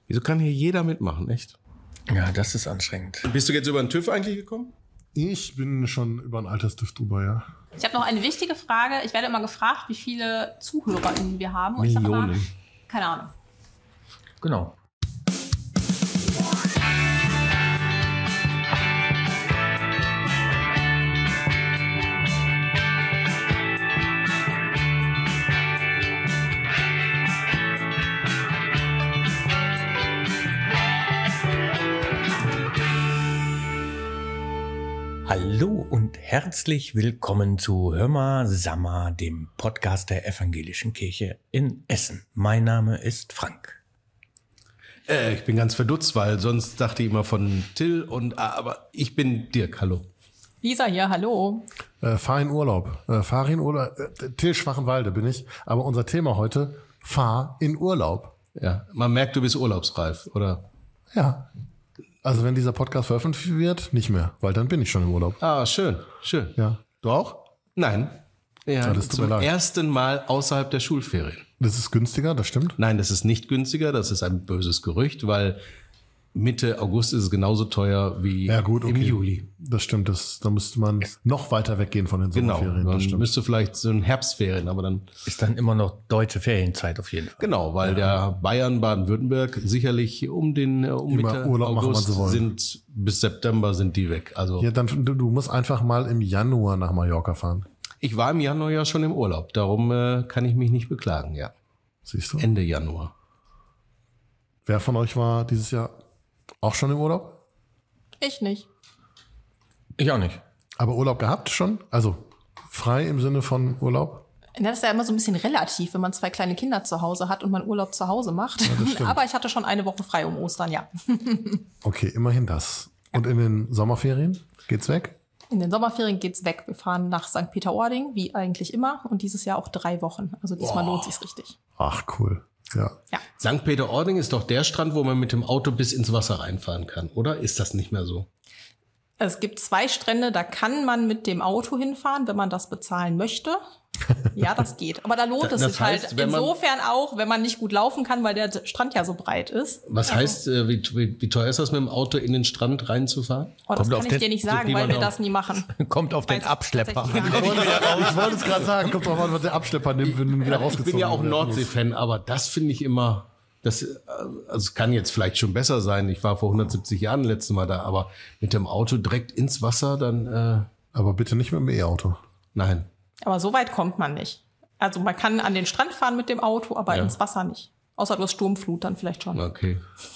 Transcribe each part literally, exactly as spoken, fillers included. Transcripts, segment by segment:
Wieso kann hier jeder mitmachen, echt? Ja, das ist anstrengend. Bist du jetzt über den TÜV eigentlich gekommen? Ich bin schon über einen Alterstift drüber, ja. Ich habe noch eine wichtige Frage. Ich werde immer gefragt, wie viele ZuhörerInnen wir haben. Und ich sag Millionen. immer, keine Ahnung. Genau. Hallo und herzlich willkommen zu Hör mal Sammer, dem Podcast der Evangelischen Kirche in Essen. Mein Name ist Frank. Äh, ich bin ganz verdutzt, weil sonst dachte ich immer von Till und ah, aber ich bin Dirk, hallo. Lisa hier, hallo. Äh, fahr in Urlaub. Äh, fahr in Urlaub. Äh, Till Schwachenwalde bin ich. Aber unser Thema heute, fahr in Urlaub. Ja, man merkt, du bist urlaubsreif, oder? Ja. Also wenn dieser Podcast veröffentlicht wird, nicht mehr, weil dann bin ich schon im Urlaub. Ah, schön, schön. Ja. Du auch? Nein. Ja, Ja, das tut zum mir leid. ersten Mal außerhalb der Schulferien. Das ist günstiger, das stimmt. Nein, das ist nicht günstiger, das ist ein böses Gerücht, weil Mitte August ist es genauso teuer wie Ja gut, okay. im Juli. Das stimmt, das, da müsste man noch weiter weggehen von den Genau, Sommerferien. Das man stimmt. müsste vielleicht so ein Herbstferien, aber dann Ist dann immer noch deutsche Ferienzeit auf jeden Fall. genau, weil der Bayern, Baden-Württemberg sicherlich um den äh, um Immer Mitte Urlaub machen, August wann sie wollen. sind bis September sind die weg. Also Ja, dann du, du musst einfach mal im Januar nach Mallorca fahren. ich war im Januar ja schon im Urlaub, darum äh, kann ich mich nicht beklagen. Ja, Siehst du? Ende Januar. Wer von euch war dieses Jahr auch schon im Urlaub? Ich nicht. Ich auch nicht. Aber Urlaub gehabt schon? Also frei im Sinne von Urlaub? Das ist ja immer so ein bisschen relativ, wenn man zwei kleine Kinder zu Hause hat und man Urlaub zu Hause macht. das stimmt. Aber ich hatte schon eine Woche frei um Ostern, ja. Okay, immerhin das. Und in den Sommerferien geht's weg? In den Sommerferien geht's weg. Wir fahren nach Sankt Peter-Ording, wie eigentlich immer. Und dieses Jahr auch drei Wochen. Also diesmal lohnt sich's richtig. Ach, cool. Ja. Ja. Sankt Peter-Ording ist doch der Strand, wo man mit dem Auto bis ins Wasser reinfahren kann, oder? Ist das nicht mehr so? Es gibt zwei Strände, da kann man mit dem Auto hinfahren, wenn man das bezahlen möchte. Ja, das geht. Aber da lohnt es Das sich heißt, halt wenn man- insofern auch, wenn man nicht gut laufen kann, weil der Strand ja so breit ist. Was heißt, äh, wie, wie, wie teuer ist das mit dem Auto in den Strand reinzufahren? Oh, das Kommt kann auf ich den- dir nicht so sagen, wie weil man wir auch- das nie machen. Kommt auf den Weiß ich Abschlepper tatsächlich an. gar nicht. Ich wollte es gerade sagen, kommt drauf an, was der Abschlepper nimmt, wenn du wieder Ich rausgezogen bin ja auch werden muss. Nordsee-Fan, aber das finde ich immer, das, äh, also es kann jetzt vielleicht schon besser sein. Ich war vor hundertsiebzig Jahren das letzte Mal da, aber mit dem Auto direkt ins Wasser, dann, äh, Aber bitte nicht mit dem E-Auto. nein. Aber so weit kommt man nicht. Also man kann an den Strand fahren mit dem Auto, aber Ja. ins Wasser nicht. Außer du hast Sturmflut dann vielleicht schon. Okay.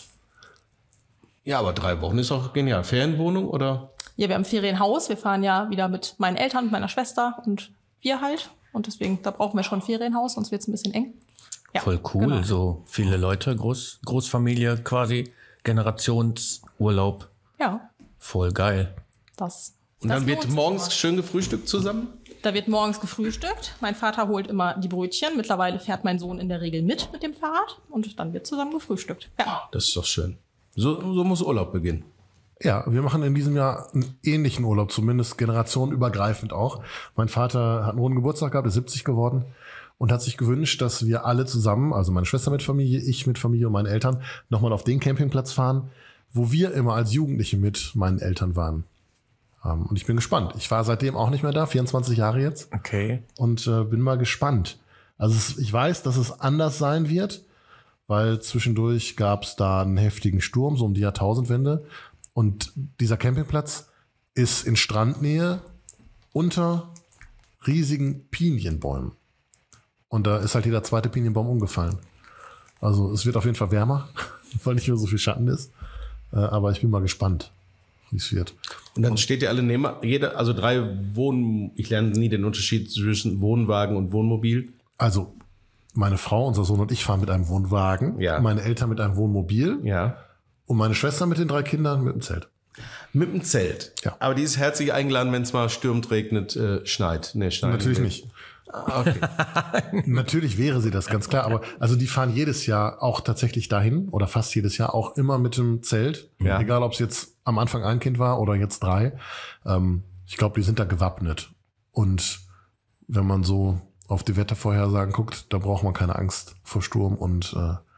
Ja, aber drei Wochen ist auch genial. Ferienwohnung oder? Ja, wir haben ein Ferienhaus. Wir fahren ja wieder mit meinen Eltern, mit meiner Schwester und wir halt. Und deswegen, da brauchen wir schon ein Ferienhaus, sonst wird es ein bisschen eng. Ja, Voll cool, genau. so viele Leute, Groß, Großfamilie quasi, Generationsurlaub, Ja, voll geil. das. Und das dann wird lohnt sich morgens immer. schön gefrühstückt zusammen? Da wird morgens gefrühstückt. Mein Vater holt immer die Brötchen. Mittlerweile fährt mein Sohn in der Regel mit mit dem Fahrrad. Und dann wird zusammen gefrühstückt. Ja. Das ist doch schön. So, so muss Urlaub beginnen. Ja, wir machen in diesem Jahr einen ähnlichen Urlaub, zumindest generationenübergreifend auch. Mein Vater hat einen runden Geburtstag gehabt, ist siebzig geworden und hat sich gewünscht, dass wir alle zusammen, also meine Schwester mit Familie, ich mit Familie und meine Eltern, nochmal auf den Campingplatz fahren, wo wir immer als Jugendliche mit meinen Eltern waren. Ähm, Und ich bin gespannt. Ich war seitdem auch nicht mehr da, vierundzwanzig Jahre jetzt. Okay. Und äh, bin mal gespannt. Also es, ich weiß, dass es anders sein wird, weil zwischendurch gab es da einen heftigen Sturm, so um die Jahrtausendwende. Und dieser Campingplatz ist in Strandnähe unter riesigen Pinienbäumen. Und da ist halt jeder zweite Pinienbaum umgefallen. Also es wird auf jeden Fall wärmer, weil nicht mehr so viel Schatten ist. Äh, aber ich bin mal gespannt, wie es wird. Und dann steht ihr alle neben, jeder, also drei Wohnen, ich lerne nie den Unterschied zwischen Wohnwagen und Wohnmobil. Also meine Frau, unser Sohn und ich fahren mit einem Wohnwagen, Ja. meine Eltern mit einem Wohnmobil Ja. und meine Schwester mit den drei Kindern mit dem Zelt. Mit dem Zelt. Ja. Aber die ist herzlich eingeladen, wenn es mal stürmt, regnet, äh, schneit. Nee, schneit. Natürlich nicht. Ah, okay. Natürlich wäre sie das, ganz klar. Aber also die fahren jedes Jahr auch tatsächlich dahin oder fast jedes Jahr auch immer mit dem Zelt. Ja. Egal, ob es jetzt am Anfang ein Kind war oder jetzt drei. Ähm, ich glaube, die sind da gewappnet. Und wenn man so auf die Wettervorhersagen guckt, da braucht man keine Angst vor Sturm und äh,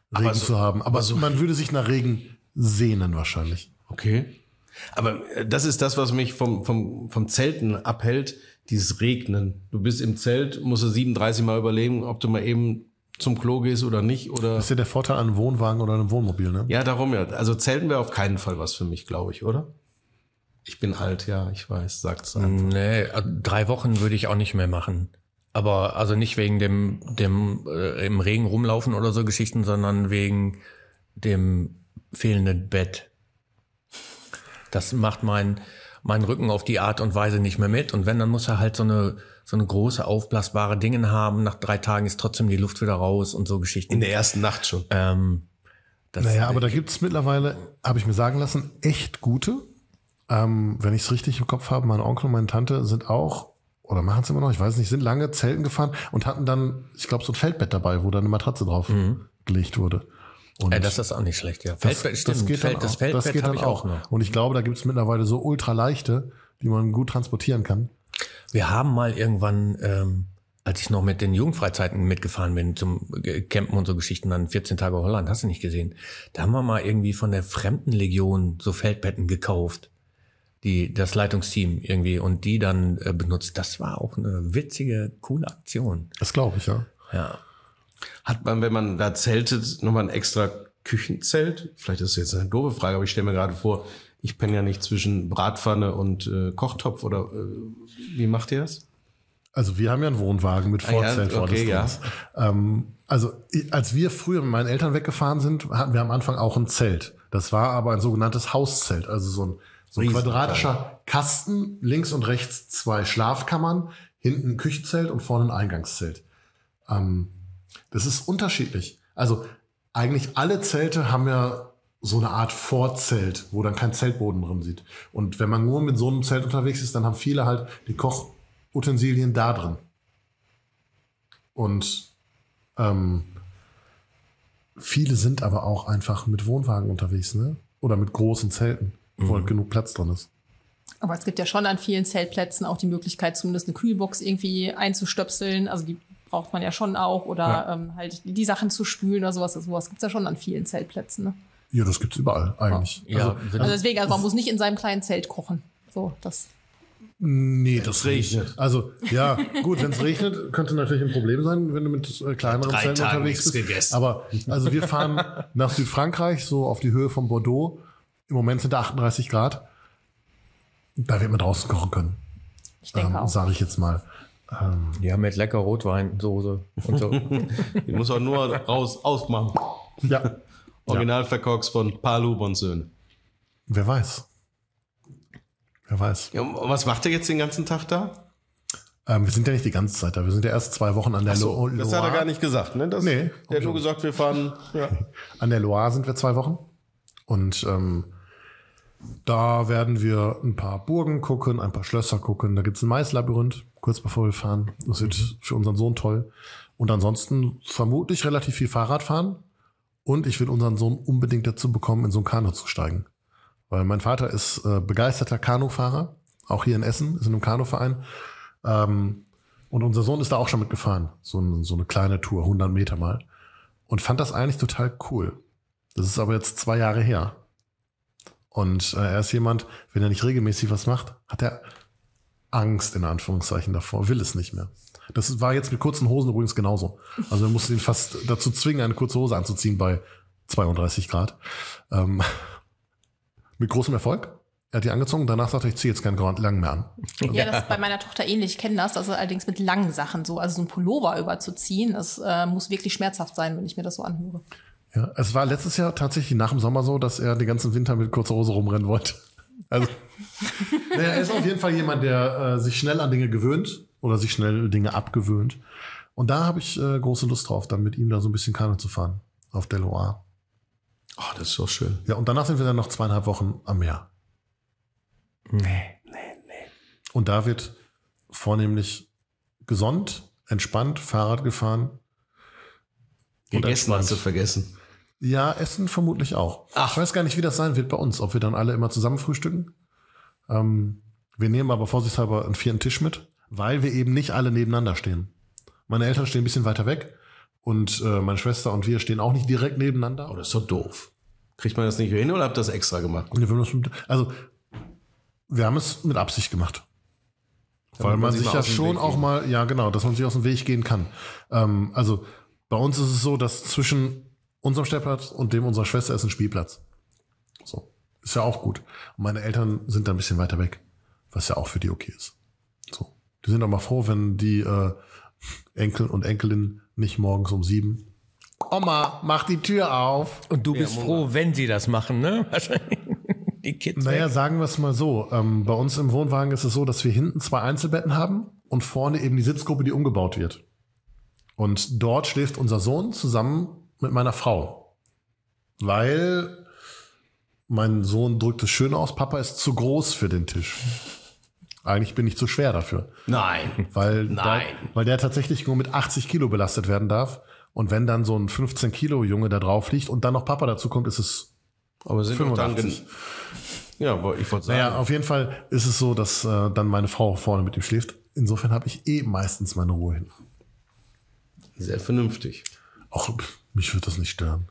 Regen so, zu haben. Aber aber so man würde sich nach Regen sehnen wahrscheinlich. Okay. Aber das ist das, was mich vom, vom, vom Zelten abhält, dieses Regnen. Du bist im Zelt, musst du siebenunddreißig Mal überlegen, ob du mal eben zum Klo gehst oder nicht. Oder Das ist ja der Vorteil an einem Wohnwagen oder einem Wohnmobil, ne? ja, darum ja. Also Zelten wäre auf keinen Fall was für mich, glaube ich, oder? Ich bin alt, ja, ich weiß, sagt's einfach. Nee, drei Wochen würde ich auch nicht mehr machen. Aber also nicht wegen dem, dem äh, im Regen rumlaufen oder so Geschichten, sondern wegen dem fehlenden Bett. Das macht mein, mein Rücken auf die Art und Weise nicht mehr mit. Und wenn, dann muss er halt so eine, so eine große, aufblasbare Dinge haben. Nach drei Tagen ist trotzdem die Luft wieder raus und so Geschichten. In der ersten Nacht schon. Ähm, das, Naja, aber da gibt es mittlerweile, habe ich mir sagen lassen, echt gute. Ähm, wenn ich es richtig im Kopf habe, mein Onkel und meine Tante sind auch, oder machen es immer noch, ich weiß nicht, sind lange Zelten gefahren und hatten dann, ich glaube, so ein Feldbett dabei, wo dann eine Matratze drauf Mhm. gelegt wurde. Und äh, das ist auch nicht schlecht, ja. das, Feldbett, das stimmt. geht dann Feld, auch. das Feldbett das geht habe dann ich auch noch. Und ich glaube, da gibt es mittlerweile so ultraleichte, die man gut transportieren kann. Wir haben mal irgendwann, ähm, als ich noch mit den Jugendfreizeiten mitgefahren bin, zum äh, Campen und so Geschichten, dann vierzehn Tage Holland, hast du nicht gesehen. Da haben wir mal irgendwie von der Fremdenlegion so Feldbetten gekauft, die das Leitungsteam irgendwie und die dann äh, benutzt. Das war auch eine witzige, coole Aktion. Das glaube ich, ja. Ja. Hat man, wenn man da zeltet, nochmal ein extra Küchenzelt? Vielleicht ist das jetzt eine doofe Frage, aber ich stelle mir gerade vor, ich penne ja nicht zwischen Bratpfanne und äh, Kochtopf oder äh, wie macht ihr das? Also wir haben ja einen Wohnwagen mit Ah ja, Vorzelt vor okay, des Dings. Ähm, also ich, als wir früher mit meinen Eltern weggefahren sind, hatten wir am Anfang auch ein Zelt. Das war aber ein sogenanntes Hauszelt, also so ein, so ein Riesenteil. quadratischer Kasten, links und rechts zwei Schlafkammern, hinten ein Küchenzelt und vorne ein Eingangszelt. Ähm, das ist unterschiedlich. Also eigentlich alle Zelte haben ja so eine Art Vorzelt, wo dann kein Zeltboden drin sieht. Und wenn man nur mit so einem Zelt unterwegs ist, dann haben viele halt die Kochutensilien da drin. Und ähm, viele sind aber auch einfach mit Wohnwagen unterwegs, ne? Oder mit großen Zelten, wo halt genug Platz drin ist. Aber es gibt ja schon an vielen Zeltplätzen auch die Möglichkeit, zumindest eine Kühlbox irgendwie einzustöpseln. Also die braucht man ja schon auch. Oder Ja. ähm, halt die Sachen zu spülen oder sowas. Sowas gibt's ja schon an vielen Zeltplätzen. Ne? Ja, das gibt's überall eigentlich. Ja, Also, wenn- Also deswegen, also man muss nicht in seinem kleinen Zelt kochen. So, das. nee, das regnet. regnet. Also, ja, gut, wenn es regnet, könnte natürlich ein Problem sein, wenn du mit äh, kleineren Drei Zelten Tagen unterwegs nichts bist. gegessen. Aber, also wir fahren nach Südfrankreich, so auf die Höhe von Bordeaux. Im Moment sind da achtunddreißig Grad. Da wird man draußen kochen können, Ich denke ähm, auch. sage ich jetzt mal. Ähm, Ja, mit lecker Rotweinsoße und so. Die muss auch nur raus, ausmachen. ja, Original verkorkst von Palu und Söhne. wer weiß. Wer weiß. Ja, und was macht ihr jetzt den ganzen Tag da? Ähm, wir sind ja nicht die ganze Zeit da. Wir sind ja erst zwei Wochen an der So, Lo- das hat er Loire. gar nicht gesagt, ne? Das, Nee. Der hat nur gesagt, wir fahren. Ja. An der Loire sind wir zwei Wochen. Und ähm, da werden wir ein paar Burgen gucken, ein paar Schlösser gucken. Da gibt's ein Maislabyrinth, kurz bevor wir fahren. Das wird für unseren Sohn toll. Und ansonsten vermutlich relativ viel Fahrrad fahren. Und ich will unseren Sohn unbedingt dazu bekommen, in so ein Kanu zu steigen. Weil mein Vater ist äh, begeisterter Kanufahrer. Auch hier in Essen, ist in einem Kanuverein. Ähm, und unser Sohn ist da auch schon mitgefahren. So, ein, so eine kleine Tour, hundert Meter mal. Und fand das eigentlich total cool. Das ist aber jetzt zwei Jahre her. Und äh, er ist jemand, wenn er nicht regelmäßig was macht, hat er Angst in Anführungszeichen davor, will es nicht mehr. Das war jetzt mit kurzen Hosen übrigens genauso. Also wir mussten ihn fast dazu zwingen, eine kurze Hose anzuziehen bei zweiunddreißig Grad. Ähm, mit großem Erfolg. Er hat die angezogen, danach sagte er, ich ziehe jetzt keinen langen mehr an. Ja, das ist bei meiner Tochter ähnlich. Ich kenne das. Das ist allerdings mit langen Sachen so. Also so ein Pullover überzuziehen, das äh, muss wirklich schmerzhaft sein, wenn ich mir das so anhöre. Ja, es war letztes Jahr tatsächlich nach dem Sommer so, dass er den ganzen Winter mit kurzer Hose rumrennen wollte. Also, naja, er ist auf jeden Fall jemand, der äh, sich schnell an Dinge gewöhnt oder sich schnell Dinge abgewöhnt. Und da habe ich äh, große Lust drauf, dann mit ihm da so ein bisschen Kanu zu fahren auf der Loire. Oh, das ist so schön. Ja, und danach sind wir dann noch zweieinhalb Wochen am Meer. Nee. Und da wird vornehmlich gesund, entspannt, Fahrrad gefahren. Und Gegessen hast du entspannt. vergessen. Ja, Essen vermutlich auch. Ach. Ich weiß gar nicht, wie das sein wird bei uns, ob wir dann alle immer zusammen frühstücken. Ähm, wir nehmen aber vorsichtshalber einen vierten Tisch mit, weil wir eben nicht alle nebeneinander stehen. Meine Eltern stehen ein bisschen weiter weg, Und äh, meine Schwester und wir stehen auch nicht direkt nebeneinander. Oh, das ist doch doof. Kriegt man das nicht hin oder habt ihr das extra gemacht? Und wir haben das mit, also, wir haben es mit Absicht gemacht. Weil man sich ja schon auch mal, ja genau, dass man sich aus dem Weg gehen kann. Ähm, also bei uns ist es so, dass zwischen unserem Stellplatz und dem unserer Schwester ist ein Spielplatz. So, ist ja auch gut. Und meine Eltern sind da ein bisschen weiter weg, was ja auch für die okay ist. So, die sind auch mal froh, wenn die äh, Enkel und Enkelin nicht morgens um sieben. Oma, mach die Tür auf. Und du bist ja, froh, wenn sie das machen, ne? Die Kids. Naja, weg. sagen wir es mal so. Ähm, bei uns im Wohnwagen ist es so, dass wir hinten zwei Einzelbetten haben und vorne eben die Sitzgruppe, die umgebaut wird. Und dort schläft unser Sohn zusammen mit meiner Frau. Weil mein Sohn drückt es schön aus, Papa ist zu groß für den Tisch. Eigentlich bin ich zu schwer dafür. Nein. Weil, Nein. Da, weil der tatsächlich nur mit achtzig Kilo belastet werden darf. Und wenn dann so ein fünfzehn Kilo Junge da drauf liegt und dann noch Papa dazu kommt, ist es Aber sind doch dann fünfundachtzig. Ja, aber ich wollte sagen. Naja, auf jeden Fall ist es so, dass äh, dann meine Frau vorne mit ihm schläft. Insofern habe ich eh meistens meine Ruhe hin. Sehr vernünftig. Auch mich wird das nicht stören.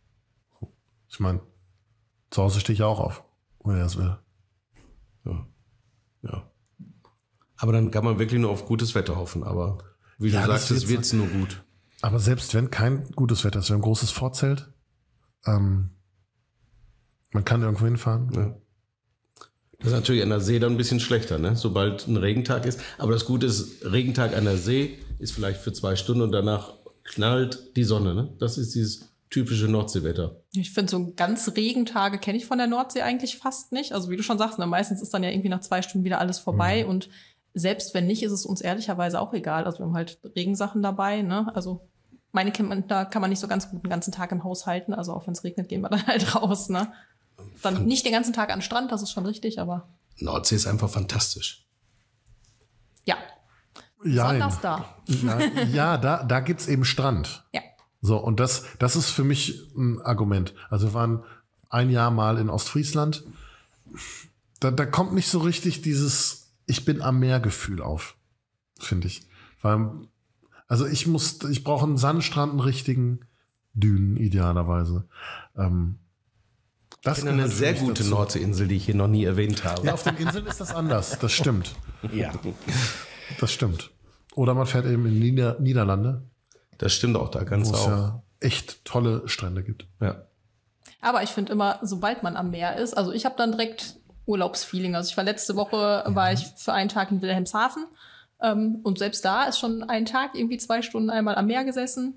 Ich meine, zu Hause stehe ich auch auf, wenn er es will. Ja. ja. Aber dann kann man wirklich nur auf gutes Wetter hoffen. Aber wie Ja, du das sagst, es wird's- wird nur gut. Aber selbst wenn kein gutes Wetter ist, wir haben ein großes Vorzelt, ähm, man kann irgendwo hinfahren. Ja. Das ist natürlich an der See dann ein bisschen schlechter, ne? Sobald ein Regentag ist. Aber das Gute ist, Regentag an der See ist vielleicht für zwei Stunden und danach knallt die Sonne, ne? Das ist dieses typische Nordseewetter. Ich finde, so ganz Regentage kenne ich von der Nordsee eigentlich fast nicht. Also wie du schon sagst, ne, meistens ist dann ja irgendwie nach zwei Stunden wieder alles vorbei. Mhm. Und selbst wenn nicht, ist es uns ehrlicherweise auch egal. Also wir haben halt Regensachen dabei. Ne? Also meine Kinder kann man nicht so ganz gut den ganzen Tag im Haus halten. Also auch wenn es regnet, gehen wir dann halt raus. Ne? Dann nicht den ganzen Tag an den Strand, das ist schon richtig, aber Nordsee ist einfach fantastisch. ja, Jein. besonders da. Ja, ja, da, da gibt's eben Strand. Ja. So, und das, das ist für mich ein Argument. Also wir waren ein Jahr mal in Ostfriesland. Da, da kommt nicht so richtig dieses Ich bin am Meer-Gefühl auf, finde ich. Weil, also ich muss, ich brauche einen Sandstrand, einen richtigen Dünen idealerweise. Ähm, das Ich kenne eine gehört für sehr mich gute dazu. Nordseeinsel, die ich hier noch nie erwähnt habe. Ja, auf den Inseln ist das anders. Das stimmt. Ja. Das stimmt. Oder man fährt eben in Nieder Niederlande, Das stimmt auch, da wo ganz es auch. ja echt tolle Strände gibt. Ja. Aber ich finde immer, sobald man am Meer ist, also ich habe dann direkt Urlaubsfeeling. Also ich war letzte Woche, war ich für einen Tag in Wilhelmshaven. Ähm, und selbst da ist schon ein Tag, irgendwie zwei Stunden einmal am Meer gesessen.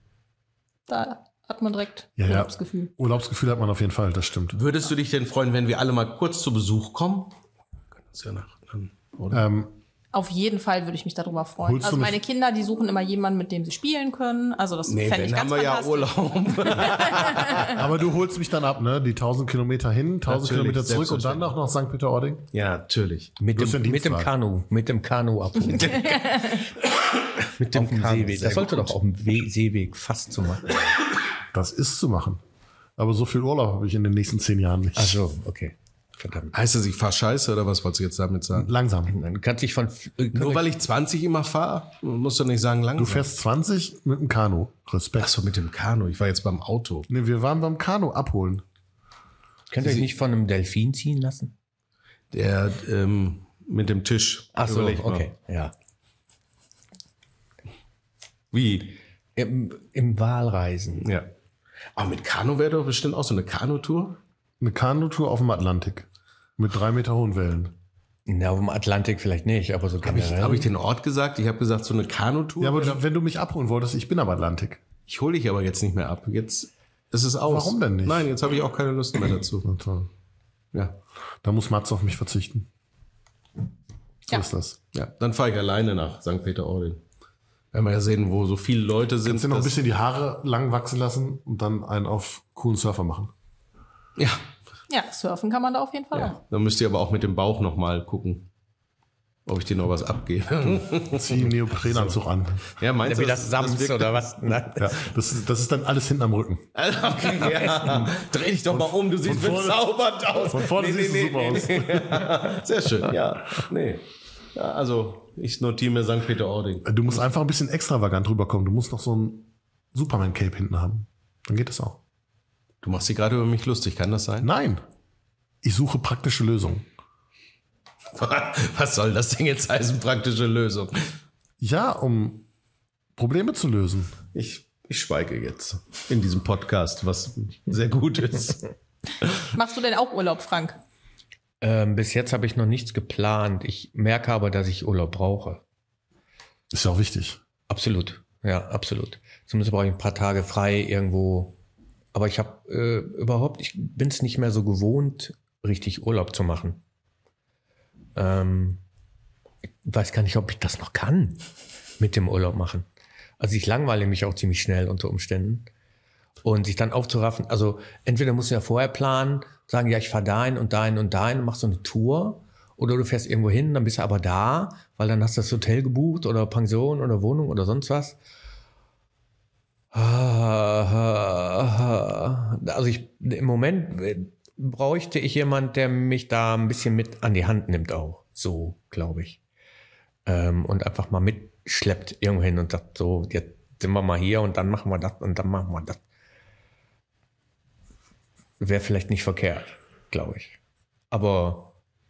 Da hat man direkt Ja, ja. Urlaubsgefühl. Urlaubsgefühl hat man auf jeden Fall, das stimmt. Würdest du dich denn freuen, wenn wir alle mal kurz zu Besuch kommen? Können uns ja nach, dann, oder? Ähm, Auf jeden Fall würde ich mich darüber freuen. Holst du Also mich- meine Kinder, die suchen immer jemanden, mit dem sie spielen können. Also das Nee, fände ich dann ganz haben wir ja fantastisch. Urlaub. aber du holst mich dann ab, ne? Die tausend Kilometer hin, tausend Natürlich, Kilometer zurück und dann noch nach Sankt Peter-Ording. Ja, natürlich. Mit Du hast ja dem, einen mit dem Dienstwagen. Kanu, mit dem Kanu abholen. Mit Auf dem Kanu, Seeweg. sehr Das sollte gut. doch auf dem We Seeweg fast zu machen. Das ist zu machen. Aber so viel Urlaub habe ich in den nächsten zehn Jahren nicht. Ach so, okay. Verdammt. Heißt das, ich fahr scheiße oder was wolltest du jetzt damit sagen? Langsam. Dann kannst dich von. äh, Nur weil ich zwanzig immer fahre, musst du nicht sagen langsam. Du fährst zwanzig mit dem Kanu. Respekt. Achso, mit dem Kanu. Ich war jetzt beim Auto. Nee, wir waren beim Kanu abholen. Könnt ihr euch nicht von einem Delfin ziehen lassen? Der ähm, mit dem Tisch. Ach so, Überleg mal. okay. Ja. Wie? Im, im Walreisen. Ja. Aber mit Kanu wäre doch bestimmt auch so eine Kanutour. Eine Kanutour auf dem Atlantik. Mit drei Meter hohen Wellen. Na, auf dem Atlantik vielleicht nicht, aber so Habe ich, generell. hab ich den Ort gesagt? Ich habe gesagt, so eine Kanutour. Ja, aber du, wenn du mich abholen wolltest, ich bin am Atlantik. Ich hole dich aber jetzt nicht mehr ab. Jetzt ist es aus. Warum denn nicht? Nein, jetzt habe ich auch keine Lust mehr dazu. Na toll. Ja. Da muss Mats auf mich verzichten. So Ja. ist das. Ja, dann fahre ich alleine nach Sankt Peter-Ording. Werden wir ja sehen, wo so viele Leute sind. Kannst du noch ein dass- bisschen die Haare lang wachsen lassen und dann einen auf coolen Surfer machen. Ja, Ja, surfen kann man da auf jeden Fall ja. auch. Dann müsst ihr aber auch mit dem Bauch noch mal gucken, ob ich dir noch was abgebe. Zieh einen Neoprenanzug an. Ja, meinst Wie du, das Sams wirkt- oder was? Nein. Ja, das, ist, das ist dann alles hinten am Rücken. Okay, ja. Dreh dich doch mal um, du siehst von vorne- bezaubernd aus. Von vorne siehst du super aus. aus. Sehr schön, ja. Nee. Ja, also, ich notiere mir Sankt Peter-Ording. Du musst einfach ein bisschen extravagant rüberkommen. Du musst noch so ein, Superman-Cape hinten haben. Dann geht das auch. Du machst dich gerade über mich lustig, kann das sein? Nein. Ich suche praktische Lösungen. Was soll das Ding jetzt heißen, praktische Lösung? Ja, um Probleme zu lösen. Ich, ich schweige jetzt in diesem Podcast, was sehr gut ist. Machst du denn auch Urlaub, Frank? Ähm, bis jetzt habe ich noch nichts geplant. Ich merke aber, dass ich Urlaub brauche. Ist ja auch wichtig. Absolut, ja, absolut. Zumindest brauche ich ein paar Tage frei irgendwo. Aber ich habe äh, überhaupt, ich bin es nicht mehr so gewohnt, richtig Urlaub zu machen. Ähm, ich weiß gar nicht, ob ich das noch kann, mit dem Urlaub machen. Also ich langweile mich auch ziemlich schnell unter Umständen. Und sich dann aufzuraffen, also entweder musst du ja vorher planen, sagen, ja, ich fahre dahin und dahin und dahin und machst so eine Tour. Oder du fährst irgendwo hin, dann bist du aber da, weil dann hast du das Hotel gebucht oder Pension oder Wohnung oder sonst was. Also ich, im Moment bräuchte ich jemand, der mich da ein bisschen mit an die Hand nimmt auch. So, glaube ich. Ähm, und einfach mal mitschleppt irgendwo hin und sagt, so, jetzt sind wir mal hier und dann machen wir das und dann machen wir das. Wäre vielleicht nicht verkehrt, glaube ich. Aber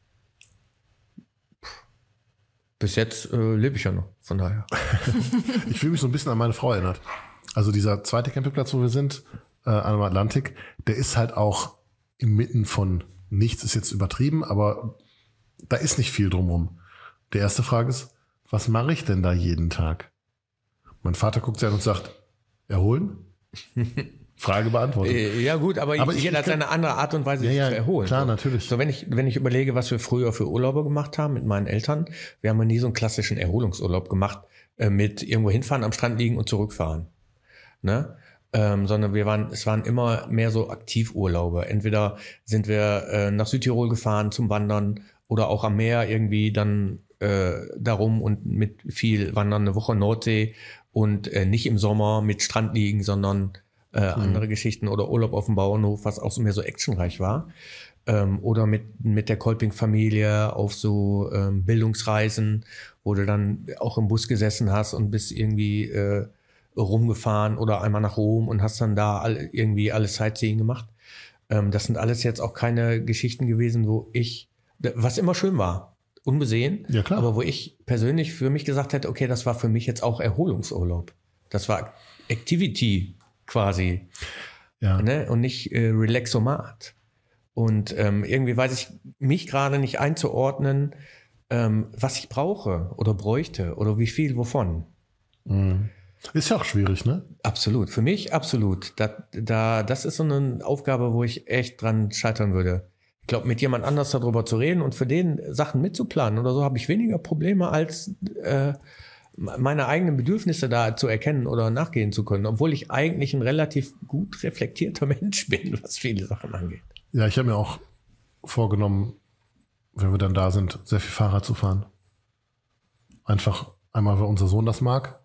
bis jetzt äh, lebe ich ja noch, von daher. Ich fühle mich so ein bisschen an meine Frau erinnert. Also dieser zweite Campingplatz, wo wir sind, äh, am Atlantik, der ist halt auch inmitten von nichts, ist jetzt übertrieben, aber da ist nicht viel drumherum. Die erste Frage ist, was mache ich denn da jeden Tag? Mein Vater guckt sich an und sagt, erholen? Frage beantwortet. Ja gut, aber, aber jeder hat seine andere Art und Weise, ja, sich ja, zu erholen. Klar, so. natürlich. So, wenn ich, wenn ich überlege, was wir früher für Urlaube gemacht haben mit meinen Eltern, wir haben ja nie so einen klassischen Erholungsurlaub gemacht, äh, mit irgendwo hinfahren, am Strand liegen und zurückfahren. Ne? Ähm, sondern wir waren, es waren immer mehr so Aktivurlaube. Entweder sind wir äh, nach Südtirol gefahren zum Wandern oder auch am Meer irgendwie dann äh, darum und mit viel Wandern, eine Woche Nordsee und äh, nicht im Sommer mit Strand liegen, sondern Äh, mhm. andere Geschichten oder Urlaub auf dem Bauernhof, was auch so mehr so actionreich war. Ähm, oder mit, mit der Kolping-Familie auf so ähm, Bildungsreisen, wo du dann auch im Bus gesessen hast und bist irgendwie äh, rumgefahren oder einmal nach Rom und hast dann da all, irgendwie alles Sightseeing gemacht. Ähm, das sind alles jetzt auch keine Geschichten gewesen, wo ich, was immer schön war, unbesehen, ja, klar. aber wo ich persönlich für mich gesagt hätte, okay, das war für mich jetzt auch Erholungsurlaub. Das war Activity quasi, ja. Ne? Und nicht äh, Relaxomat. Und ähm, irgendwie weiß ich mich gerade nicht einzuordnen, ähm, was ich brauche oder bräuchte oder wie viel wovon. Mhm. Ist ja auch schwierig, ne? Absolut, für mich absolut. Da, da, das ist so eine Aufgabe, wo ich echt dran scheitern würde. Ich glaube, mit jemand anders darüber zu reden und für den Sachen mitzuplanen oder so, habe ich weniger Probleme als äh, meine eigenen Bedürfnisse da zu erkennen oder nachgehen zu können, obwohl ich eigentlich ein relativ gut reflektierter Mensch bin, was viele Sachen angeht. Ja, ich habe mir auch vorgenommen, wenn wir dann da sind, sehr viel Fahrrad zu fahren. Einfach einmal, weil unser Sohn das mag.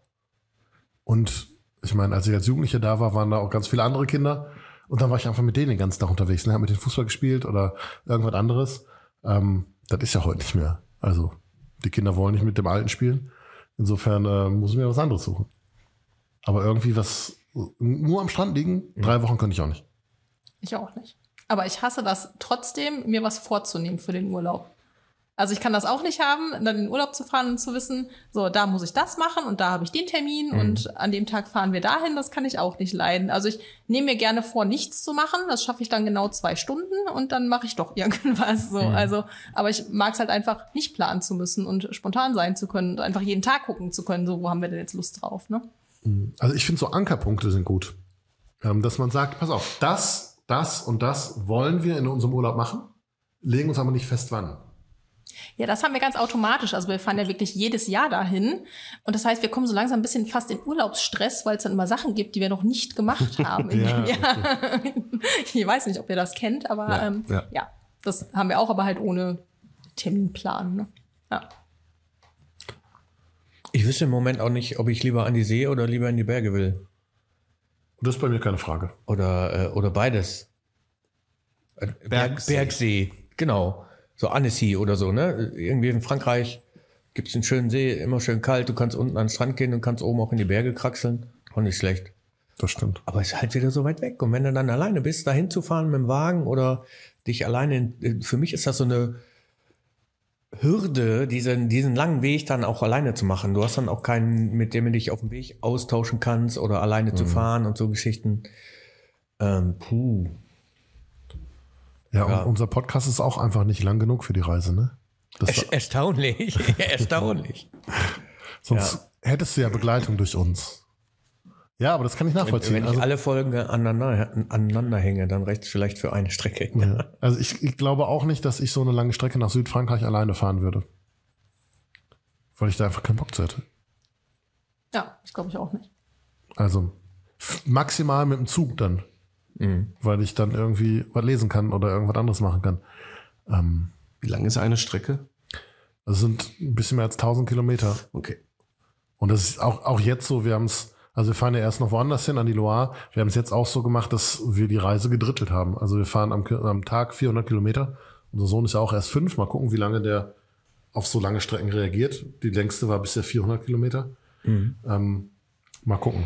Und ich meine, als ich als Jugendlicher da war, waren da auch ganz viele andere Kinder. Und dann war ich einfach mit denen den ganzen Tag unterwegs. Ich habe mit denen Fußball gespielt oder irgendwas anderes. Ähm, das ist ja heute nicht mehr. Also die Kinder wollen nicht mit dem Alten spielen. Insofern äh, muss ich mir was anderes suchen. Aber irgendwie was, nur am Strand liegen, mhm. drei Wochen könnte ich auch nicht. Ich auch nicht. Aber ich hasse das trotzdem, mir was vorzunehmen für den Urlaub. Also ich kann das auch nicht haben, dann in den Urlaub zu fahren und zu wissen, so, da muss ich das machen und da habe ich den Termin mhm. und an dem Tag fahren wir dahin, das kann ich auch nicht leiden. Also ich nehme mir gerne vor, nichts zu machen, das schaffe ich dann genau zwei Stunden und dann mache ich doch irgendwas so. Mhm. Also, aber ich mag es halt einfach nicht planen zu müssen und spontan sein zu können und einfach jeden Tag gucken zu können, so, wo haben wir denn jetzt Lust drauf, ne? Also ich finde so Ankerpunkte sind gut, ähm, dass man sagt, pass auf, das, das und das wollen wir in unserem Urlaub machen, legen uns aber nicht fest, wann. Ja, das haben wir ganz automatisch. Also wir fahren ja wirklich jedes Jahr dahin. Und das heißt, wir kommen so langsam ein bisschen fast in Urlaubsstress, weil es dann immer Sachen gibt, die wir noch nicht gemacht haben in ja, dem Jahr. Okay. Ich weiß nicht, ob ihr das kennt, aber ja, ähm, ja. ja, das haben wir auch, aber halt ohne Terminplan. Ne? Ja. Ich wüsste im Moment auch nicht, ob ich lieber an die See oder lieber in die Berge will. Das ist bei mir keine Frage. Oder, äh, oder beides. Bergsee. Bergsee, genau. So Annecy oder so, ne? Irgendwie in Frankreich gibt es einen schönen See, immer schön kalt. Du kannst unten an den Strand gehen und kannst oben auch in die Berge kraxeln. Auch nicht schlecht. Das stimmt. Aber es ist halt wieder so weit weg. Und wenn du dann alleine bist, dahin zu fahren mit dem Wagen oder dich alleine, in, für mich ist das so eine Hürde, diesen, diesen langen Weg dann auch alleine zu machen. Du hast dann auch keinen, mit dem du dich auf dem Weg austauschen kannst oder alleine mhm. zu fahren und so Geschichten. Ähm, puh. Ja, Ja. und unser Podcast ist auch einfach nicht lang genug für die Reise, ne? Das Er, erstaunlich, erstaunlich. Sonst hättest du ja Begleitung durch uns. Ja, aber das kann ich nachvollziehen. Wenn ich also, alle Folgen aneinander, aneinander hänge, dann reicht es vielleicht für eine Strecke. ja. also ich, ich glaube auch nicht, dass ich so eine lange Strecke nach Südfrankreich alleine fahren würde. Weil ich da einfach keinen Bock zu hätte. Ja, das glaube ich auch nicht. Also f- maximal mit dem Zug dann. Mhm. Weil ich dann irgendwie was lesen kann oder irgendwas anderes machen kann. Ähm, Wie lang ist eine Strecke? das sind ein bisschen mehr als tausend Kilometer. Okay. Und das ist auch, auch jetzt so, wir haben es, also wir fahren ja erst noch woanders hin, an die Loire. Wir haben es jetzt auch so gemacht, dass wir die Reise gedrittelt haben. Also wir fahren am, am Tag vierhundert Kilometer. Unser Sohn ist ja auch erst fünf. Mal gucken, wie lange der auf so lange Strecken reagiert. Die längste war bisher vierhundert Kilometer. Mhm. Ähm, mal gucken.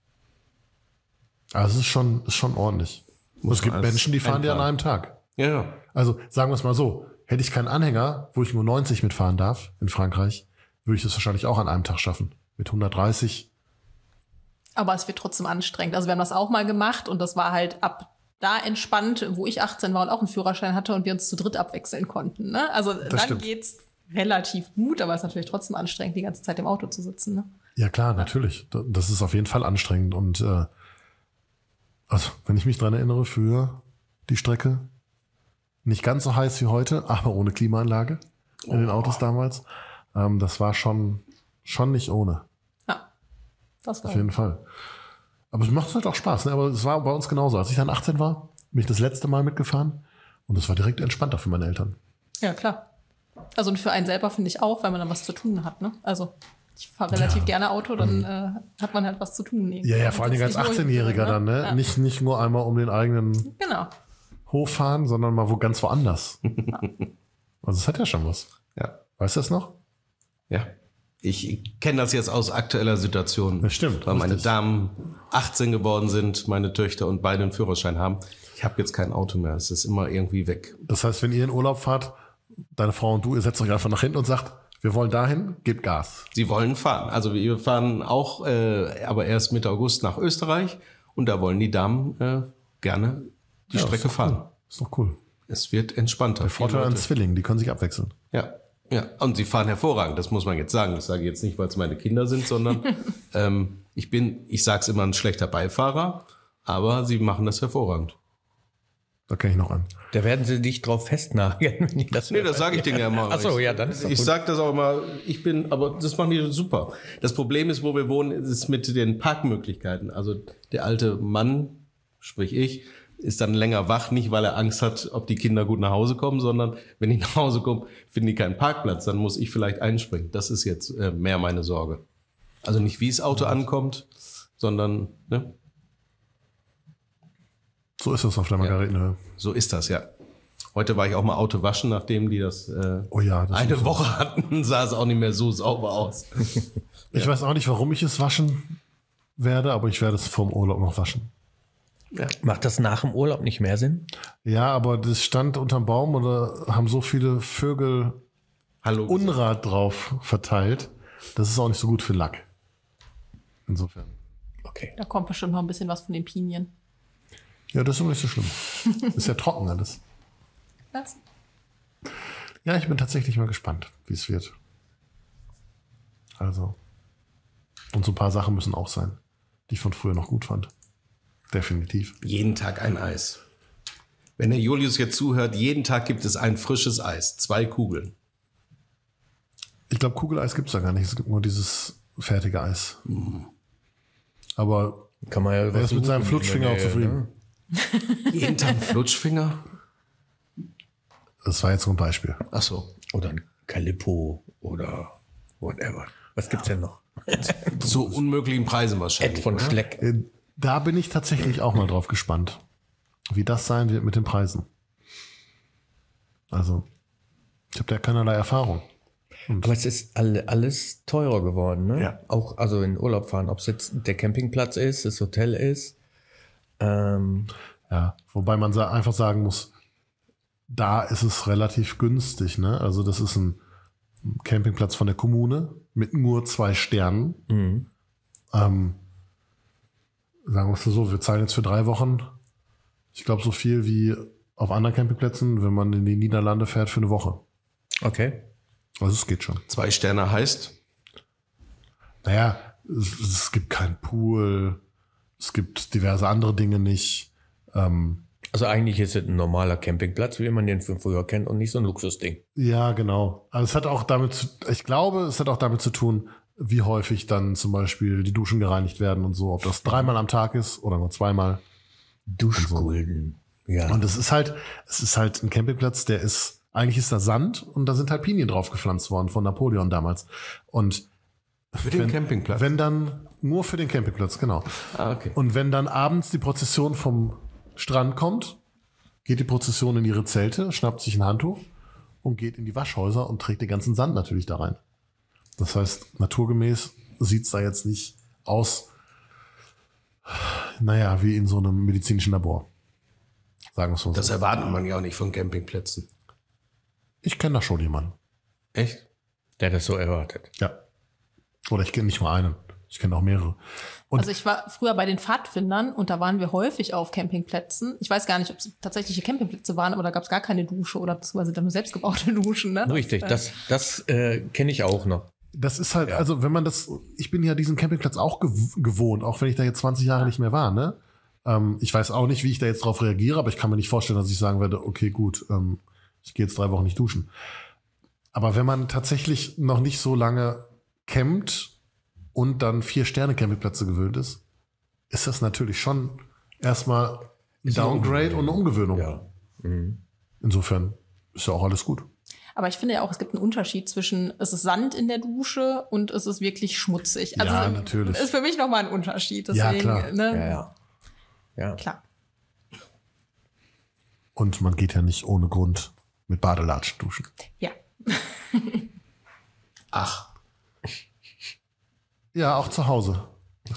Also es ist schon, ist schon ordentlich. Und Muss es gibt man alles Menschen, die fahren die an einplanen. einem Tag. Ja, ja. Also sagen wir es mal so, hätte ich keinen Anhänger, wo ich nur neunzig mitfahren darf in Frankreich, würde ich das wahrscheinlich auch an einem Tag schaffen. Mit hundertdreißig. Aber es wird trotzdem anstrengend. Also wir haben das auch mal gemacht und das war halt ab da entspannt, wo ich achtzehn war und auch einen Führerschein hatte und wir uns zu dritt abwechseln konnten. Ne? Also dann stimmt. geht's relativ gut, aber es ist natürlich trotzdem anstrengend, die ganze Zeit im Auto zu sitzen. Ne? Ja klar, natürlich. Da- Das ist auf jeden Fall anstrengend. Und äh, also, wenn ich mich dran erinnere, für die Strecke nicht ganz so heiß wie heute, aber ohne Klimaanlage in den Autos damals. Ähm, das war schon, schon nicht ohne. Ja, das war Auf jeden Fall. Aber es macht halt auch Spaß. Ne? Aber es war bei uns genauso. Als ich dann achtzehn war, bin ich das letzte Mal mitgefahren. Und es war direkt entspannter für meine Eltern. Ja, klar. Also und für einen selber finde ich auch, weil man dann was zu tun hat. Ne? Also ich fahre relativ Ja. gerne Auto, dann äh, hat man halt was zu tun. irgendwie. Ja, ja, Man vor allen Dingen als sitzt nicht nur hinten achtzehnjähriger dann. drin, Ne? Ja. Nicht, nicht nur einmal um den eigenen Genau. Hof fahren, sondern mal wo ganz woanders. Also es hat ja schon was. Ja. Weißt du das noch? Ja. Ich kenne das jetzt aus aktueller Situation. Das stimmt, Weil meine richtig. Damen achtzehn geworden sind, meine Töchter und beide einen Führerschein haben. Ich habe jetzt kein Auto mehr. Es ist immer irgendwie weg. Das heißt, wenn ihr in Urlaub fahrt, deine Frau und du, ihr setzt euch einfach nach hinten und sagt, wir wollen dahin, gebt Gas. Sie wollen fahren. Also wir fahren auch, äh, aber erst Mitte August nach Österreich. Und da wollen die Damen äh, gerne die Ja, Strecke ist doch fahren. Cool. Ist doch cool. Es wird entspannter. Der Vorteil Viele an Leute- Zwillingen, die können sich abwechseln. Ja, ja. Und sie fahren hervorragend, das muss man jetzt sagen. Das sage ich jetzt nicht, weil es meine Kinder sind, sondern ähm, ich bin, ich sage es immer, ein schlechter Beifahrer, aber sie machen das hervorragend. Da kenne ich noch an. Da werden sie dich drauf festnageln, wenn die das Nee, das sage ich denen ja immer. Ach so, ja, dann ist doch Ich gut. sage das auch immer, ich bin, aber das machen die super. Das Problem ist, wo wir wohnen, ist mit den Parkmöglichkeiten. Also der alte Mann, sprich ich, ist dann länger wach, nicht weil er Angst hat, ob die Kinder gut nach Hause kommen, sondern wenn die nach Hause kommen, finden die keinen Parkplatz, dann muss ich vielleicht einspringen. Das ist jetzt äh, mehr meine Sorge. Also nicht, wie das Auto ankommt, sondern ne, So ist es auf der Margaretenhöhe. so ist das, ja. Heute war ich auch mal Auto waschen, nachdem die das, äh, Oh ja, das eine ist- Woche hatten, sah es auch nicht mehr so sauber aus. Ich weiß auch nicht, warum ich es waschen werde, aber ich werde es vor dem Urlaub noch waschen. Ja. Macht das nach dem Urlaub nicht mehr Sinn? Ja, aber das stand unterm Baum oder haben so viele Vögel Hallo. Unrat drauf verteilt. Das ist auch nicht so gut für Lack. Insofern. Okay. Da kommt bestimmt noch ein bisschen was von den Pinien. Ja, das ist auch nicht so schlimm. Ist ja trocken alles. Was? Ja, ich bin tatsächlich mal gespannt, wie es wird. Also. Und so ein paar Sachen müssen auch sein, die ich von früher noch gut fand. Definitiv. Jeden Tag ein Eis. Wenn der Julius jetzt zuhört, jeden Tag gibt es ein frisches Eis. Zwei Kugeln. Ich glaube, Kugeleis gibt es da gar nicht. Es gibt nur dieses fertige Eis. Aber Kann man ja er ist mit suchen seinem in Flutschfinger der auch Nähe, zufrieden. ne? Jeden Tag ein Flutschfinger? Das war jetzt so ein Beispiel. Ach so. Oder ein Calippo oder whatever. Was gibt's denn noch? Zu unmöglichen Preisen wahrscheinlich. Ed von oder? Schleck. Äh, Da bin ich tatsächlich auch mal drauf gespannt, wie das sein wird mit den Preisen. Also, ich habe da keinerlei Erfahrung. Aber es ist alle, alles teurer geworden, ne? Ja. Auch also in Urlaub fahren, ob es jetzt der Campingplatz ist, das Hotel ist. Ähm, Ja, wobei man sa- einfach sagen muss, da ist es relativ günstig, ne? Also das ist ein Campingplatz von der Kommune mit nur zwei Sternen. mhm. Ähm, sagen wir es so, wir zahlen jetzt für drei Wochen, ich glaube, so viel wie auf anderen Campingplätzen, wenn man in die Niederlande fährt für eine Woche. Okay. Also es geht schon. Zwei Sterne heißt, Naja, es, es gibt keinen Pool, es gibt diverse andere Dinge nicht. Ähm, Also eigentlich ist es ein normaler Campingplatz, wie man den von früher kennt und nicht so ein Luxusding. ja, genau. Also es hat auch damit, zu, ich glaube, es hat auch damit zu tun, wie häufig dann zum Beispiel die Duschen gereinigt werden und so. Ob das dreimal am Tag ist oder nur zweimal. Duschgulden. Ja. Und es ist halt, es ist halt ein Campingplatz, der ist, eigentlich ist da Sand und da sind halt Pinien drauf gepflanzt worden von Napoleon damals. Und für den wenn, Campingplatz. wenn dann, nur für den Campingplatz, genau. ah, okay. Und wenn dann abends die Prozession vom Strand kommt, geht die Prozession in ihre Zelte, schnappt sich ein Handtuch und geht in die Waschhäuser und trägt den ganzen Sand natürlich da rein. Das heißt, naturgemäß sieht es da jetzt nicht aus, naja, wie in so einem medizinischen Labor. Sagen wir es mal so. Das erwartet man ja auch nicht von Campingplätzen. Ich kenne da schon jemanden. Echt? Der das so erwartet. Ja. Oder ich kenne nicht nur einen. Ich kenne auch mehrere. Und Also ich war früher bei den Pfadfindern und da waren wir häufig auf Campingplätzen. Ich weiß gar nicht, ob es tatsächliche Campingplätze waren, aber da gab es gar keine Dusche oder beziehungsweise dann nur selbstgebaute Duschen. Ne? Richtig, Äh, das, das äh, kenne ich auch noch. das ist halt, also wenn man das, ich bin ja diesen Campingplatz auch gew- gewohnt, auch wenn ich da jetzt zwanzig Jahre nicht mehr war, ne? Ähm, ich weiß auch nicht, wie ich da jetzt drauf reagiere, aber ich kann mir nicht vorstellen, dass ich sagen werde, okay, gut, ähm, ich gehe jetzt drei Wochen nicht duschen. Aber wenn man tatsächlich noch nicht so lange campt und dann vier Sterne Campingplätze gewöhnt ist, ist das natürlich schon erstmal ein Downgrade und eine Umgewöhnung. Ja. Mhm. Insofern ist ja auch alles gut. Aber ich finde ja auch, es gibt einen Unterschied zwischen, es ist Sand in der Dusche und es ist wirklich schmutzig. Also Ja, natürlich. ist für mich nochmal ein Unterschied. Ja, Deswegen, klar. Ne? Ja, ja. Ja. Klar. Und man geht ja nicht ohne Grund mit Badelatschen duschen. Ja. Ach, Ja, auch zu Hause.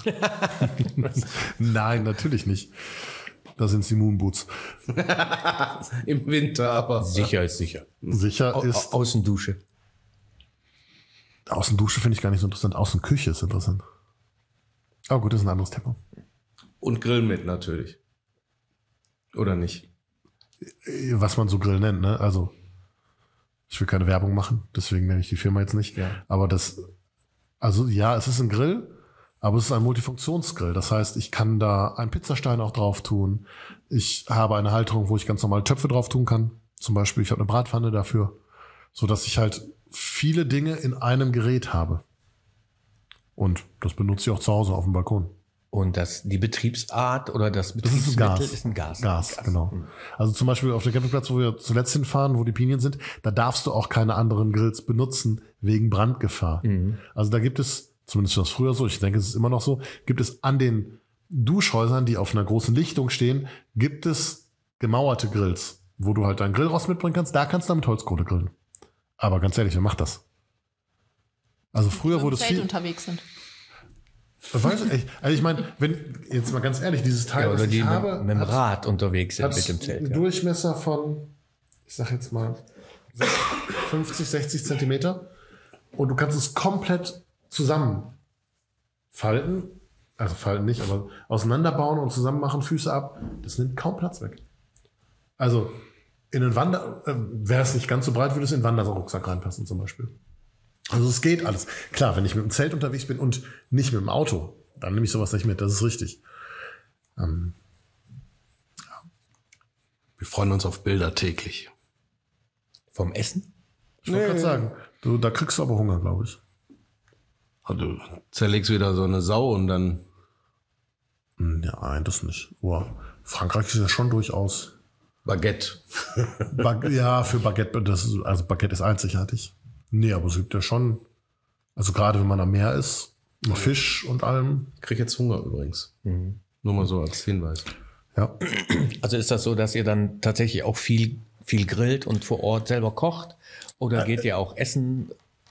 Nein, natürlich nicht. Da sind die Moonboots. im Winter aber. Sicher ist sicher. Sicher Au ist, Außendusche. Außendusche finde ich gar nicht so interessant. Außenküche ist interessant. Aber gut, das ist ein anderes Thema. Und Grill mit natürlich. Oder nicht? Was man so Grill nennt, ne? Also, ich will keine Werbung machen, deswegen nenne ich die Firma jetzt nicht. Ja. Aber das, also ja, es ist ein Grill, aber es ist ein Multifunktionsgrill. Das heißt, ich kann da einen Pizzastein auch drauf tun. Ich habe eine Halterung, wo ich ganz normal Töpfe drauf tun kann. Zum Beispiel, ich habe eine Bratpfanne dafür, so dass ich halt viele Dinge in einem Gerät habe. Und das benutze ich auch zu Hause auf dem Balkon. Und das, die Betriebsart oder das Das ist ein Betriebsmittel Gas. ist ein Gas. Gas, genau. Also zum Beispiel auf dem Campingplatz, wo wir zuletzt hinfahren, wo die Pinien sind, da darfst du auch keine anderen Grills benutzen wegen Brandgefahr. Also da gibt es, zumindest war es früher so, ich denke, es ist immer noch so, gibt es an den Duschhäusern, die auf einer großen Lichtung stehen, gibt es gemauerte Grills, wo du halt deinen Grillrost mitbringen kannst. Da kannst du mit Holzkohle grillen. Aber ganz ehrlich, wer macht das? Also früher Im wurde es Feld viel... unterwegs sind. Weißt du, echt? Also ich meine, wenn, jetzt mal ganz ehrlich, dieses Teil, Ja, was oder ich die habe, mit, mit dem hat- Rad unterwegs sind hat mit dem Zelt. einen Ja. Durchmesser von, ich sag jetzt mal, fünfzig, sechzig Zentimeter. Und du kannst es komplett zusammenfalten. Also falten nicht, aber auseinanderbauen und zusammen machen, Füße ab. Das nimmt kaum Platz weg. Also in einen Wander, äh, wäre es nicht ganz so breit, würde es in einen Wanderrucksack reinpassen zum Beispiel. Also es geht alles. Klar, wenn ich mit dem Zelt unterwegs bin und nicht mit dem Auto, dann nehme ich sowas nicht mit. Das ist richtig. Ähm, Wir freuen uns auf Bilder täglich. Vom Essen? ich wollte gerade sagen, du, da kriegst du aber Hunger, glaube ich. Also, du zerlegst wieder so eine Sau und dann. Hm, ja, nein, das nicht. Oh, Frankreich ist ja schon durchaus. Baguette. Bag ja, für Baguette, das ist, also Baguette ist einzigartig. Nee, aber es gibt ja schon, also gerade wenn man am Meer ist, mit Fisch und allem. Ich krieg jetzt Hunger übrigens. Nur mal so als Hinweis. Ja. Also ist das so, dass ihr dann tatsächlich auch viel, viel grillt und vor Ort selber kocht? Oder geht ihr auch essen?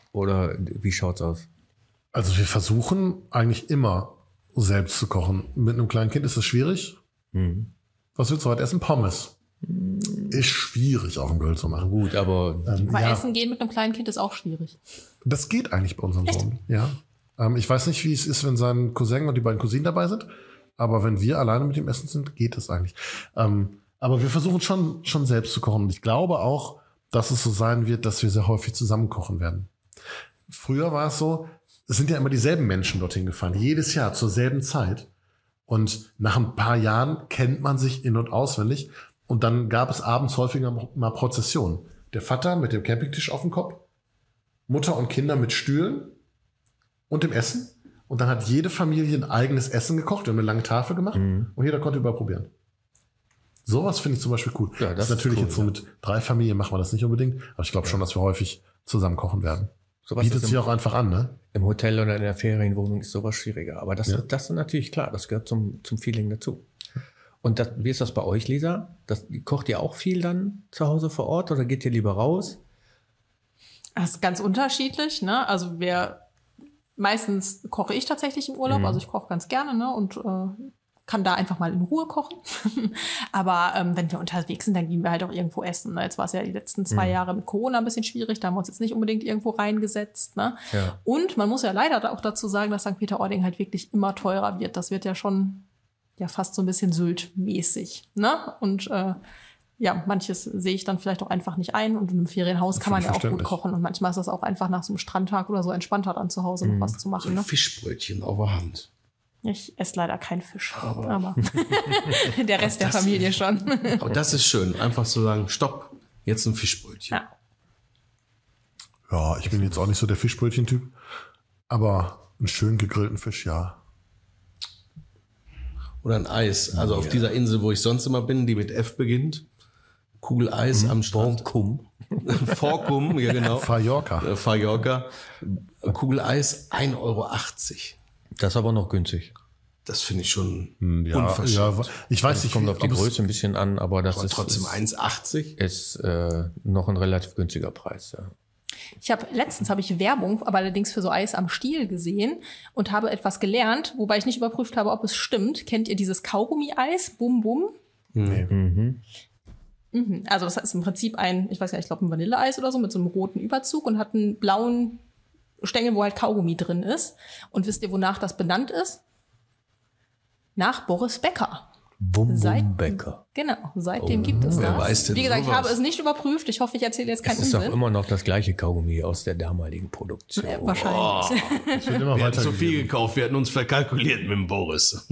Oder wie schaut's aus? Also wir versuchen eigentlich immer selbst zu kochen. Mit einem kleinen Kind ist das schwierig. Mhm. Was willst du heute essen? Pommes. Ist schwierig auf dem Grill zu machen. Gut, aber Ähm, Weil ja, Essen gehen mit einem kleinen Kind ist auch schwierig. das geht eigentlich bei unserem Sohn. Ja. Ähm, ich weiß nicht, wie es ist, wenn sein Cousin und die beiden Cousinen dabei sind. Aber wenn wir alleine mit dem Essen sind, geht das eigentlich. Ähm, aber wir versuchen schon, schon selbst zu kochen. Und ich glaube auch, dass es so sein wird, dass wir sehr häufig zusammen kochen werden. Früher war es so, es sind ja immer dieselben Menschen dorthin gefahren. Jedes Jahr zur selben Zeit. Und nach ein paar Jahren kennt man sich in- und auswendig. Und dann gab es abends häufiger mal Prozession. Der Vater mit dem Campingtisch auf dem Kopf, Mutter und Kinder mit Stühlen und dem Essen. Und dann hat jede Familie ein eigenes Essen gekocht. Wir haben eine lange Tafel gemacht Mhm. und jeder konnte überprobieren. Sowas finde ich zum Beispiel cool. Ja, das das ist natürlich ist cool, jetzt so ja. mit drei Familien machen wir das nicht unbedingt. Aber ich glaube schon, dass wir häufig zusammen kochen werden. sowas Bietet ist sich im, auch einfach an, ne? im Hotel oder in der Ferienwohnung ist sowas schwieriger. Aber das, Ja. das ist natürlich klar, das gehört zum, zum Feeling dazu. Und das, wie ist das bei euch, Lisa? Das, kocht ihr auch viel dann zu Hause vor Ort oder geht ihr lieber raus? Das ist ganz unterschiedlich, ne? Also wir meistens koche ich tatsächlich im Urlaub, Mhm. also ich koche ganz gerne, ne? Und äh, kann da einfach mal in Ruhe kochen. Aber ähm, wenn wir unterwegs sind, dann gehen wir halt auch irgendwo essen. Ne? Jetzt war es ja die letzten zwei Mhm. Jahre mit Corona ein bisschen schwierig, da haben wir uns jetzt nicht unbedingt irgendwo reingesetzt. Ne? Ja. Und man muss ja leider auch dazu sagen, dass Sankt Peter-Ording halt wirklich immer teurer wird. Das wird ja schon ja fast so ein bisschen Sylt-mäßig. Ne? Und äh, ja, manches sehe ich dann vielleicht auch einfach nicht ein. Und in einem Ferienhaus kann man ja auch gut Verständlich. kochen. Und manchmal ist das auch einfach nach so einem Strandtag oder so entspannter, dann zu Hause Mhm. noch was zu So machen. ein Ne? Fischbrötchen auf der Hand. Ich esse leider keinen Fisch, Aber- aber der Rest der Das- Familie schon. Aber das ist schön, einfach zu sagen, stopp, jetzt ein Fischbrötchen. Ja. Ja, ich bin jetzt auch nicht so der Fischbrötchen-Typ. Aber einen schön gegrillten Fisch, ja. Oder ein Eis. Also auf dieser Insel, wo ich sonst immer bin, die mit F beginnt. Kugel Eis am Strand. Borkum. Vorkum, ja genau. Mallorca. Äh, Mallorca. Kugel Eis ein Euro achtzig. Das ist aber noch günstig. Das finde ich schon Hm, Ja, unverschämt. ja, ich weiß Es nicht, kommt auf die ob es- Größe ein bisschen an, aber das Aber ist, trotzdem ist, eins achtzig. ist äh, noch ein relativ günstiger Preis. Ja. Ich habe letztens habe ich Werbung, aber allerdings für so Eis am Stiel gesehen und habe etwas gelernt, wobei ich nicht überprüft habe, ob es stimmt. Kennt ihr dieses Kaugummi-Eis? Bum Bum. Mhm. Mhm. Also das ist im Prinzip ein, ich weiß gar nicht, ich glaube ein Vanilleeis oder so mit so einem roten Überzug und hat einen blauen Stängel, wo halt Kaugummi drin ist. Und wisst ihr, wonach das benannt ist? Nach Boris Becker. Bum Seit- Bum Bäcker. Genau, seitdem gibt es wer das. weiß denn Wie gesagt, ich sowas? habe es nicht überprüft. Ich hoffe, ich erzähle jetzt Es keinen ist auch Unsinn. immer noch das gleiche Kaugummi aus der damaligen Produktion. Äh, wahrscheinlich. Es wird immer Wir hatten weiter zu viel gekauft, wir hatten uns verkalkuliert mit dem Boris.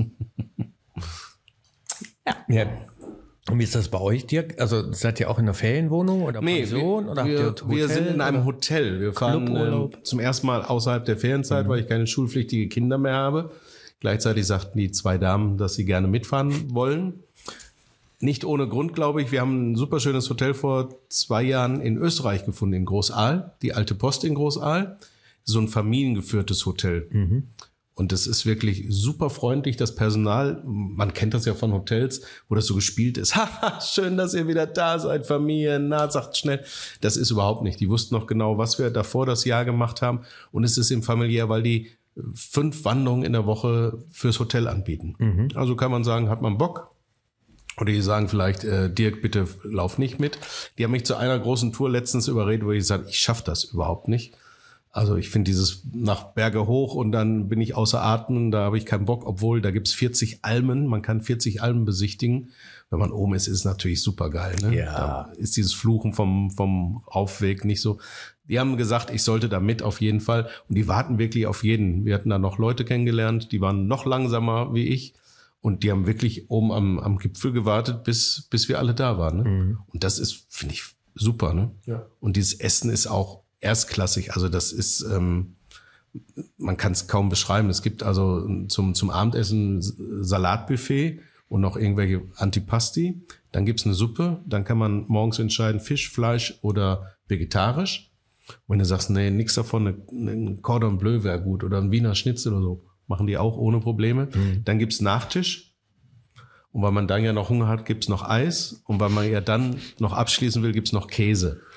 Ja. Und wie ist das bei euch, Dirk? Also seid ihr auch in einer Ferienwohnung oder Pension? wir, oder habt wir, ihr Hotel, wir sind in einem oder? Hotel. Wir fahren Cluburlaub? ähm, zum ersten Mal außerhalb der Ferienzeit, weil ich keine schulpflichtige Kinder mehr habe. Gleichzeitig sagten die zwei Damen, dass sie gerne mitfahren wollen. Nicht ohne Grund, glaube ich. Wir haben ein super schönes Hotel vor zwei Jahren in Österreich gefunden, in Großaal. Die Alte Post in Großaal. So ein familiengeführtes Hotel. Und das ist wirklich super freundlich, das Personal. Man kennt das ja von Hotels, wo das so gespielt ist. Haha, schön, dass ihr wieder da seid, Familie. Na, sagt schnell. Das ist überhaupt nicht. Die wussten noch genau, was wir davor das Jahr gemacht haben. Und es ist im familiär, weil die fünf Wanderungen in der Woche fürs Hotel anbieten. Also kann man sagen, hat man Bock? Oder die sagen vielleicht, äh, Dirk, bitte lauf nicht mit. Die haben mich zu einer großen Tour letztens überredet, wo ich gesagt habe, ich schaffe das überhaupt nicht. Also ich finde dieses nach Berge hoch und dann bin ich außer Atem, da habe ich keinen Bock, obwohl da gibt's vierzig Almen, man kann vierzig Almen besichtigen. Wenn man oben ist, ist es natürlich super geil. Ne? Ja. Da ist dieses Fluchen vom, vom Aufweg nicht so. Die haben gesagt, ich sollte da mit auf jeden Fall. Und die warten wirklich auf jeden. Wir hatten da noch Leute kennengelernt, die waren noch langsamer wie ich. Und die haben wirklich oben am, am Gipfel gewartet, bis, bis wir alle da waren. Ne? Mhm. Und das ist, finde ich, super. Ne? Ja. Und dieses Essen ist auch erstklassig. Also das ist, ähm, man kann es kaum beschreiben. Es gibt also zum, zum Abendessen Salatbuffet und noch irgendwelche Antipasti. Dann gibt's eine Suppe. Dann kann man morgens entscheiden, Fisch, Fleisch oder vegetarisch. Und wenn du sagst, nee, nix davon, ein Cordon Bleu wäre gut oder ein Wiener Schnitzel oder so, machen die auch ohne Probleme. Mhm. Dann gibt's Nachtisch. Und weil man dann ja noch Hunger hat, gibt's noch Eis. Und weil man ja dann noch abschließen will, gibt's noch Käse.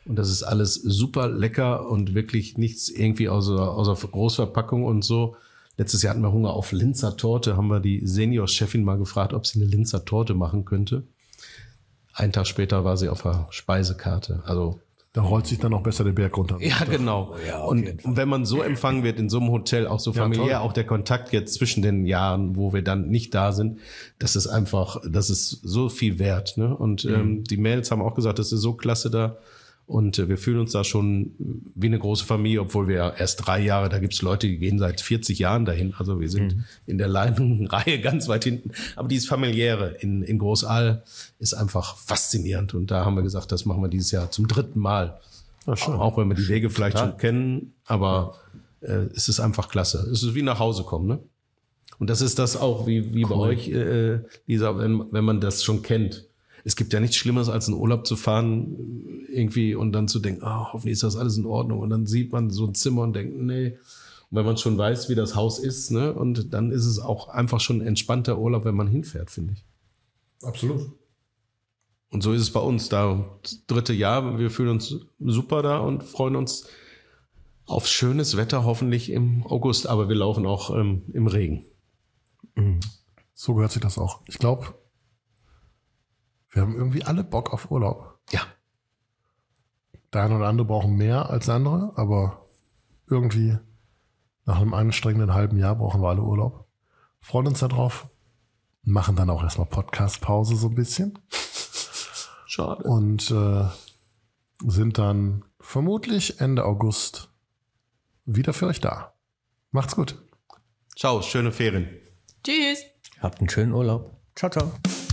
Und das ist alles super lecker und wirklich nichts irgendwie außer, außer Großverpackung und so. Letztes Jahr hatten wir Hunger auf Linzer Torte, haben wir die Senior-Chefin mal gefragt, ob sie eine Linzer Torte machen könnte. Einen Tag später war sie auf der Speisekarte. Also Da rollt sich dann auch besser der Berg runter. ja, genau. Ja, auf und jeden Fall. wenn man so empfangen wird in so einem Hotel, auch so Ja, familiär, toll. auch der Kontakt jetzt zwischen den Jahren, wo wir dann nicht da sind, das ist einfach, das ist so viel wert. Ne? Und Mhm. ähm, die Mails haben auch gesagt, das ist so klasse da. Und äh, wir fühlen uns da schon wie eine große Familie, obwohl wir ja erst drei Jahre, da gibt's Leute, die gehen seit vierzig Jahren dahin. Also wir sind Mhm. in der Reihe ganz weit hinten. Aber dieses Familiäre in, in Großaal ist einfach faszinierend. Und da haben wir gesagt, das machen wir dieses Jahr zum dritten Mal. Ja, schön. Auch wenn wir die Wege vielleicht schon kennen, aber äh, es ist einfach klasse. Es ist wie nach Hause kommen, ne? Und das ist das auch, wie, wie bei euch, äh, Lisa, wenn, wenn man das schon kennt. Es gibt ja nichts Schlimmeres, als in Urlaub zu fahren irgendwie und dann zu denken, ah, hoffentlich ist das alles in Ordnung. Und dann sieht man so ein Zimmer und denkt, nee. Und wenn man schon weiß, wie das Haus ist, ne, und dann ist es auch einfach schon ein entspannter Urlaub, wenn man hinfährt, finde ich. Absolut. Und so ist es bei uns da. Das dritte Jahr, wir fühlen uns super da und freuen uns auf schönes Wetter, hoffentlich im August. Aber wir laufen auch ähm, im Regen. So gehört sich das auch. Ich glaube, wir haben irgendwie alle Bock auf Urlaub. Ja. Der eine oder andere brauchen mehr als der andere, aber irgendwie nach einem anstrengenden halben Jahr brauchen wir alle Urlaub. Freuen uns darauf. Machen dann auch erstmal Podcast-Pause so ein bisschen. Schade. Und äh, sind dann vermutlich Ende August wieder für euch da. Macht's gut. Ciao, schöne Ferien. Tschüss. Habt einen schönen Urlaub. Ciao, ciao.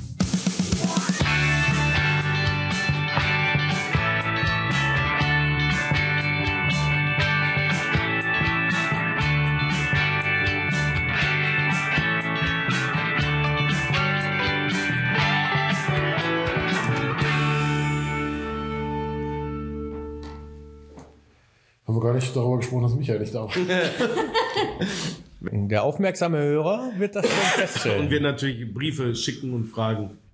Haben wir gar nicht darüber gesprochen, dass Michael nicht da war. Der aufmerksame Hörer wird das schon feststellen. Und wir natürlich Briefe schicken und fragen.